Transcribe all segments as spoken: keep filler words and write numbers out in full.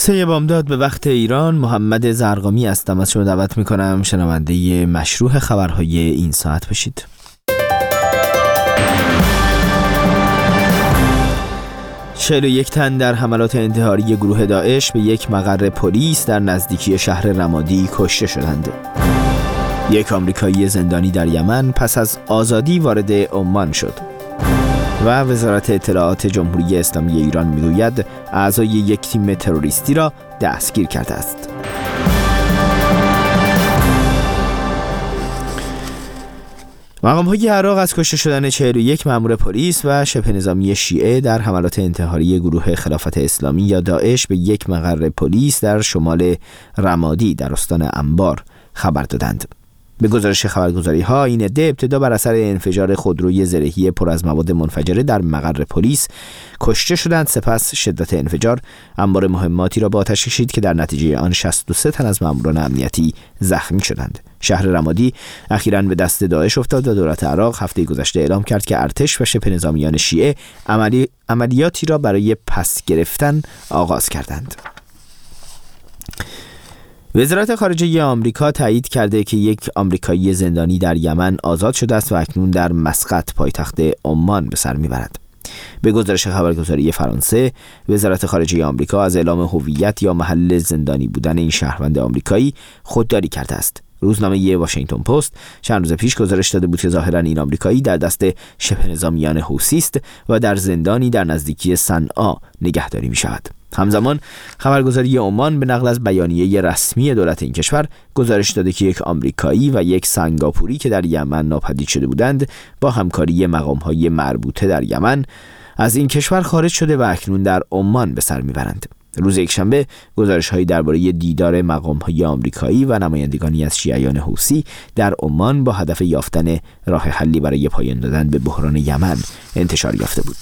سه بامداد به وقت ایران. محمد زرقامی هستم. از شما دعوت میکنم شنونده مشروح خبرهای این ساعت باشید. چهل و یک تن در حملات انتحاری گروه داعش به یک مقر پلیس در نزدیکی شهر رمادی کشته شدند. یک آمریکایی زندانی در یمن پس از آزادی وارد عمان شد. و وزارت اطلاعات جمهوری اسلامی ایران میگوید اعضای یک تیم تروریستی را دستگیر کرده است. مقام‌های عراق از کشته شدن چهل و یک مأمور پلیس و شبه نظامی شیعه در حملات انتحاری گروه خلافت اسلامی یا داعش به یک مقر پلیس در شمال رمادی در استان انبار خبر دادند. به گزارش خبرگزاری‌ها این عده ابتدا بر اثر انفجار خودروی زرهی پر از مواد منفجره در مقر پلیس کشته شدند. سپس شدت انفجار انبار مهماتی را به آتش کشید که در نتیجه آن شصت و سه تن از ماموران امنیتی زخمی شدند. شهر رمادی اخیراً به دست داعش افتاد و دولت عراق هفته گذشته اعلام کرد که ارتش و شبه نظامیان شیعه عملی... عملیاتی را برای پس گرفتن آغاز کردند. وزارت خارجه آمریکا تایید کرده که یک آمریکایی زندانی در یمن آزاد شده است و اکنون در مسقط پایتخت عمان به سر میبرد. به گزارش خبرگزاری فرانسه، وزارت خارجه آمریکا از اعلام هویت یا محل زندانی بودن این شهروند آمریکایی خودداری کرده است. روزنامه واشنگتن پست چند روز پیش گزارش داده بود که ظاهراً این آمریکایی در دست شبه نظامیان حوثی است و در زندانی در نزدیکی صنعا نگهداری می شود. همزمان خبرگزاری عمان به نقل از بیانیه رسمی دولت این کشور گزارش داده که یک آمریکایی و یک سنگاپوری که در یمن ناپدید شده بودند با همکاری مقام‌های مربوطه در یمن از این کشور خارج شده و اکنون در عمان به سر میبرند. روز یکشنبه گزارش‌هایی درباره دیدار مقام‌های آمریکایی و نمایندگانی از شیعیان حوثی در عمان با هدف یافتن راه حلی برای پایان دادن به بحران یمن انتشار یافته بود.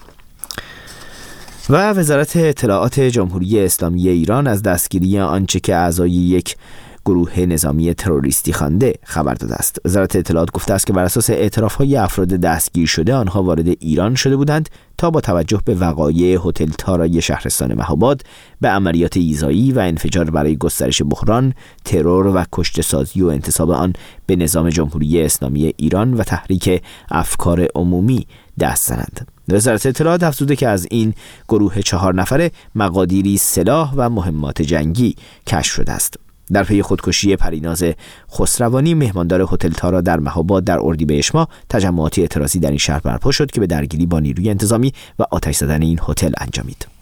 و وزارت اطلاعات جمهوری اسلامی ایران از دستگیری آنچه که اعضای یک گروه نظامی تروریستی خوانده خبر داده است. وزارت اطلاعات گفته است که بر اساس اعتراف‌های افراد دستگیر شده آنها وارد ایران شده بودند تا با توجه به وقایع هتل تارای شهرستان مهاباد به عملیات ایذایی و انفجار برای گسترش بحران، ترور و کشته‌سازی و انتساب آن به نظام جمهوری اسلامی ایران و تحریک افکار عمومی دست زنند. وزارت اطلاعات افزوده که از این گروه چهار نفره مقادیری سلاح و مهمات جنگی کشف شده است. در پی خودکشی پریناز خسروانی مهماندار هتل تارا در مهاباد در اردیبهشت ماه تجمعاتی اعتراضی در این شهر برپا شد که به درگیری با نیروی انتظامی و آتش زدن این هتل انجامید.